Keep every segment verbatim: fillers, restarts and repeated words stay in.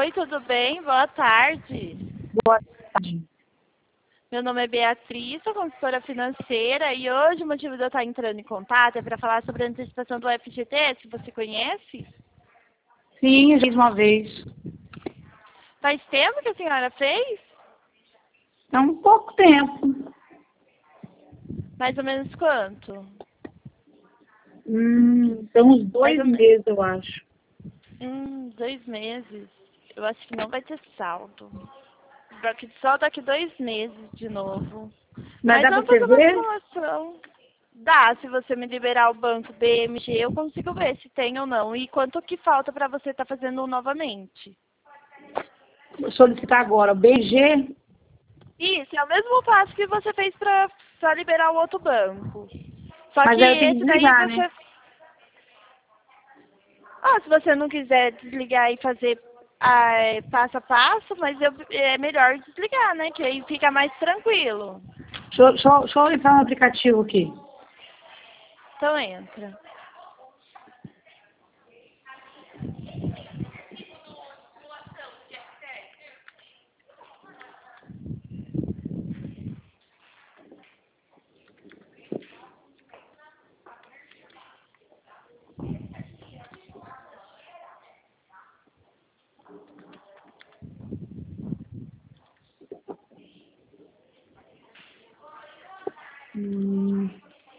Oi, tudo bem? Boa tarde. Boa tarde. Meu nome é Beatriz, sou consultora financeira e hoje o motivo de eu estar entrando em contato é para falar sobre a antecipação do F G T S. Você conhece? Sim, eu fiz uma vez. Faz tempo que a senhora fez? Há um pouco tempo. Mais ou menos quanto? Hum, são uns dois Mais ou menos. meses, eu acho. Hum, dois meses. Eu acho que não vai ter saldo. Daqui- Só daqui dois meses de novo. Mas Mas dá pra vamos você fazer uma ver? simulação. Dá, se você me liberar o banco B M G, eu consigo ver se tem ou não. E quanto que falta para você estar fazendo novamente. Vou solicitar agora. B G? Isso, é o mesmo passo que você fez para liberar o outro banco. Só Mas que aí eu tenho que esse daí desligar, né? você... Ah, se você não quiser desligar e fazer ah, é, passo a passo, mas eu, é melhor desligar, né? Que aí fica mais tranquilo. Deixa, eu- deixa, eu- deixa eu entrar no aplicativo aqui. Então entra. Hum,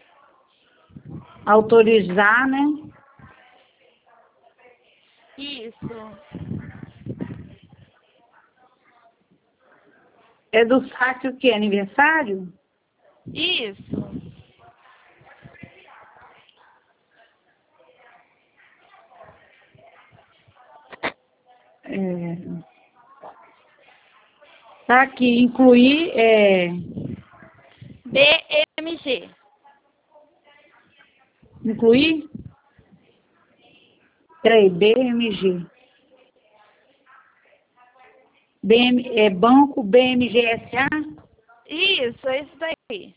autorizar, né? Isso. É do saque o quê? Aniversário? Isso. É, tá aqui, incluir, é, B M G. incluir? Peraí, B M G. B M, é Banco B M G S A? Isso, é isso daí.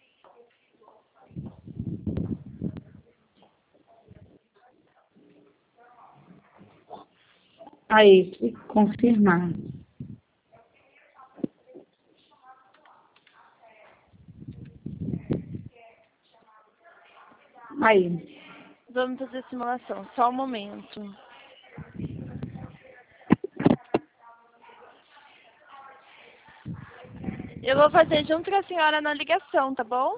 Aí, confirmar. Aí. Vamos fazer a simulação. Só um momento. Eu vou fazer junto com a senhora na ligação, tá bom?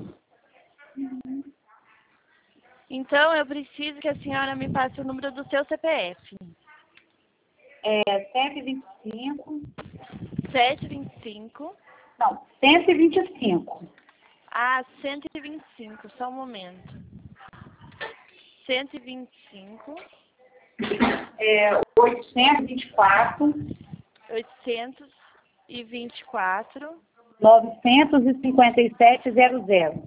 Então, eu preciso que a senhora me passe o número do seu C P F. É cento e vinte e cinco. sete vinte e cinco. Não, cento e vinte e cinco. Ah, cento e vinte e cinco. Só um momento. cento e vinte e cinco. É oitocentos e vinte e quatro. oitocentos e vinte e quatro. novecentos e cinquenta e sete zero zero.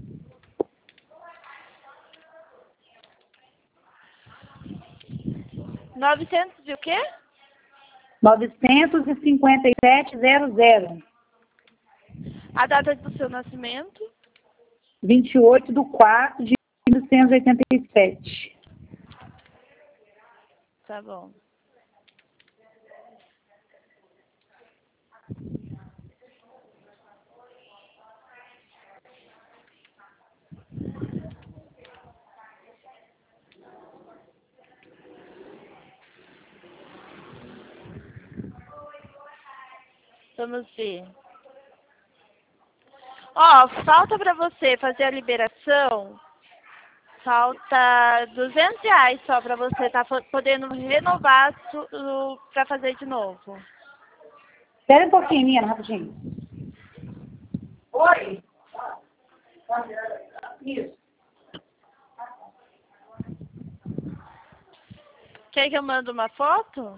novecentos e o quê? novecentos e cinquenta e sete zero zero. A data do seu nascimento? vinte e oito de quatro de mil novecentos e oitenta e sete. Tá bom. Vamos ver. Ó, falta para você fazer a liberação, falta duzentos reais só para você estar podendo renovar para fazer de novo. Espera um pouquinho, minha, rapidinho. Oi? Isso. Quer que eu mande uma foto?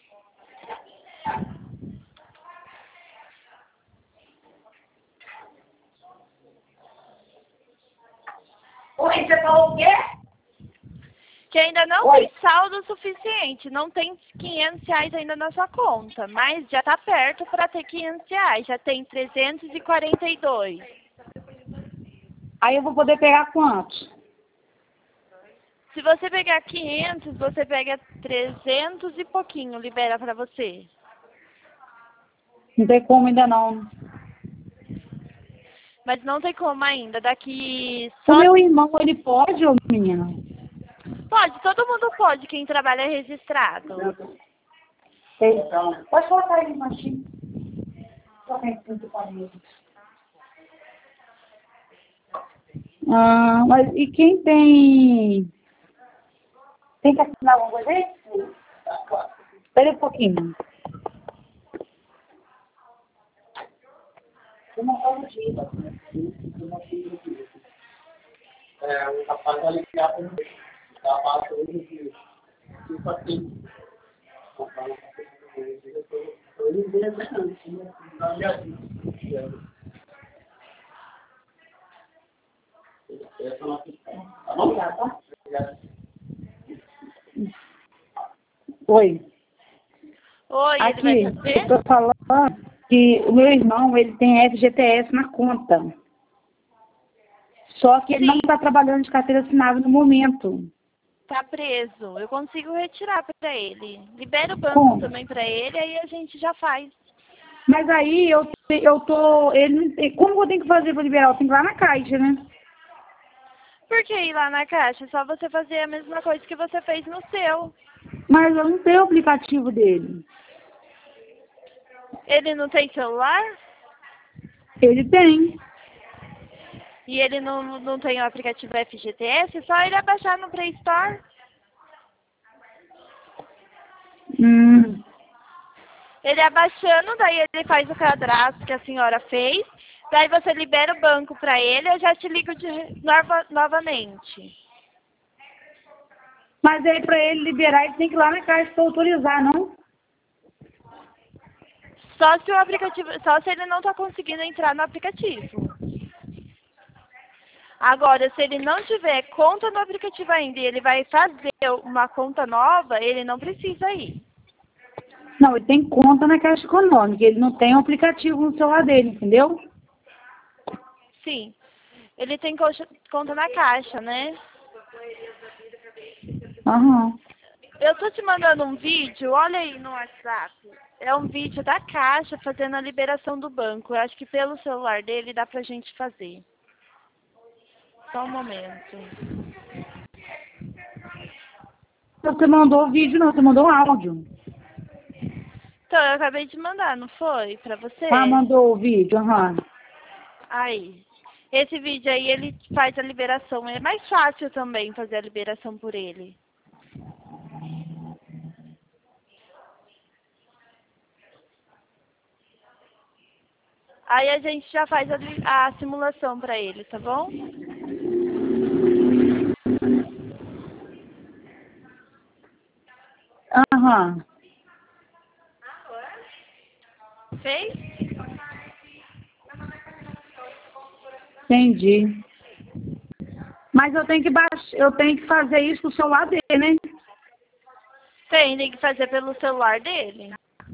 Oi, você falou o quê? Que ainda não Oi. tem saldo suficiente, não tem quinhentos reais ainda na sua conta, mas já está perto para ter quinhentos reais, já tem trezentos e quarenta e dois. Aí eu vou poder pegar quantos? Se você pegar quinhentos, você pega trezentos e pouquinho, libera pra você. Não tem como ainda não. Mas não tem como ainda. Daqui O só... meu irmão, ele pode, ô menina? Pode, todo mundo pode, quem trabalha registrado. Então, pode colocar aí, machinho. Ah, mas e quem tem... Tem que assinar alguma coisa aí? Espera um pouquinho. É, o rapaz vai ligar para mim. Tá passando de tipo assim. Oi. Oi, ele Aqui, vai eu fazer? tô falando que o meu irmão, ele tem F G T S na conta. Só que ele Sim. não está trabalhando de carteira assinada no momento. Tá preso. Eu consigo retirar pra ele. Libera o banco Como? também pra ele, aí a gente já faz. Mas aí eu, te- eu tô. Ele, não tem- como eu tenho que fazer para liberar? Eu tenho que ir lá na caixa, né? Por que ir lá na caixa? É só você fazer a mesma coisa que você fez no seu. Mas eu não tenho o aplicativo dele. Ele não tem celular? Ele tem. E ele não, não tem o aplicativo F G T S? É só ele abaixar no Play Store. Hum. Ele abaixando, daí ele faz o cadastro que a senhora fez. Daí você libera o banco pra ele, eu já te ligo de nova, novamente. Mas aí para ele liberar, ele tem que ir lá na caixa para autorizar, não? Só se o aplicativo, só se ele não está conseguindo entrar no aplicativo. Agora, se ele não tiver conta no aplicativo ainda e ele vai fazer uma conta nova, ele não precisa ir. Não, ele tem conta na Caixa Econômica. Ele não tem o aplicativo no celular dele, entendeu? Sim. Ele tem coxa- conta na caixa, né? Aham. Eu tô te mandando um vídeo, olha aí no WhatsApp. É um vídeo da Caixa fazendo a liberação do banco. Eu acho que pelo celular dele dá pra gente fazer. Só um momento. Você mandou o vídeo, não, você mandou um áudio. Então, eu acabei de mandar, não foi? Pra você? Ah, mandou o vídeo, aham. Aí. Esse vídeo aí, ele faz a liberação. É mais fácil também fazer a liberação por ele. Aí a gente já faz a, li- a simulação pra ele, tá bom? Aham. Fez? Entendi. Mas eu tenho que baixar, eu tenho que fazer isso no celular dele, né? Tem, tem que fazer pelo celular dele.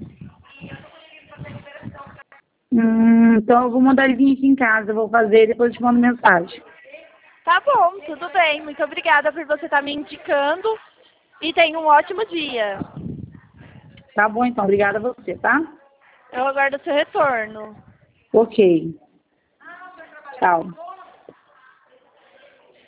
Hum, então eu vou mandar ele vir aqui em casa, eu vou fazer, depois eu te mando mensagem. Tá bom, tudo bem. Muito obrigada por você estar me indicando. E tenha um ótimo dia. Tá bom, então. Obrigada a você, tá? Eu aguardo o seu retorno. Ok. Tchau.